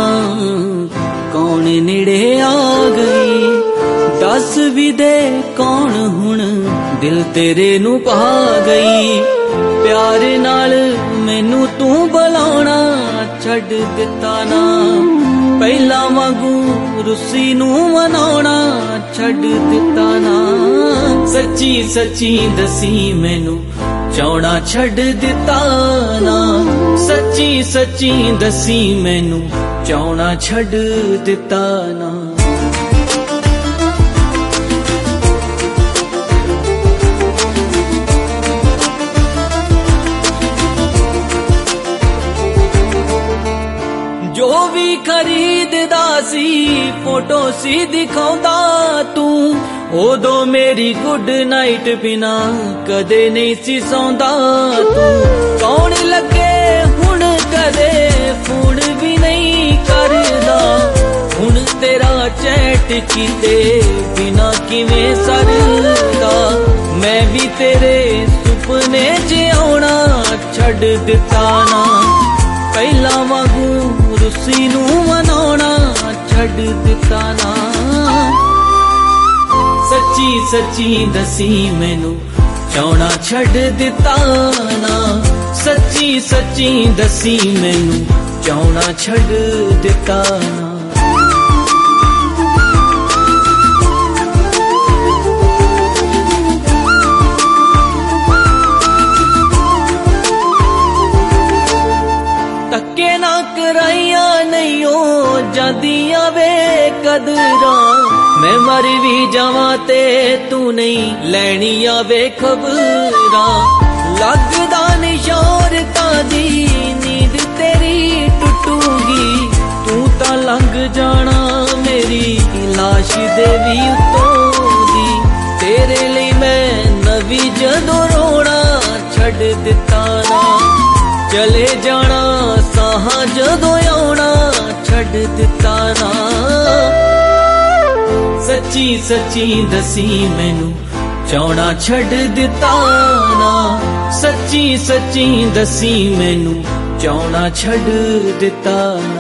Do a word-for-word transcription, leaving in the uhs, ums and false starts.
कौन नेड़े आ गई। दस भी दे कौन हुण दिल तेरे नू पा गई। प्यार नाल मैनू तू बुलाउणा छड्ड दिता ना, पहला वांगू रुस्सी नू मनाउणा छड्ड दिता ना। सच्ची सच्ची दसी मैनू चाहना छड्ड दिता ना। सच्ची सच्ची दसी मैनू चाहना छड्ड दिता ना। जो भी खरीददा सी फोटो सी दिखाउंदा तू, उदो मेरी गुड नाइट बिना कदे नहीं सी सौंदा तू। कौन लगे हुण कदे फोन भी नहीं करदा, हुण तेरा चैट कीते बिना किवें सरदा। मैं भी तेरे सुपने च आउणा छड्ड दिता ना, पहला वांगू रुस्सी नू मनाउणा छड्ड दिता ना। सच्ची सच्ची दसी मैनू चाहना छड्ड दिता ना। सच्ची सच्ची दसी मैनू चाहना छड्ड दिता ना। धक्के ना कराइया नहीं ओ जादियां वे कदरा, मैं मर भी जावा ते तू नहीं लैनिया वे खबरा। लगदा निशार दी नींद तेरी टुटूगी, तू ता लंघ जाना मेरी लाश दे भी उत्तों दी। तेरे लिए मैं नवी जदों रोना छड्ड दिता ना, चले जाना साहा जदों आउणा छड्ड दिता ना। सच्ची सच्ची दसी मैनू चाहना छड्ड दिता ना। सच्ची सच्ची दसी मैनू चाहना छड्ड दिता ना।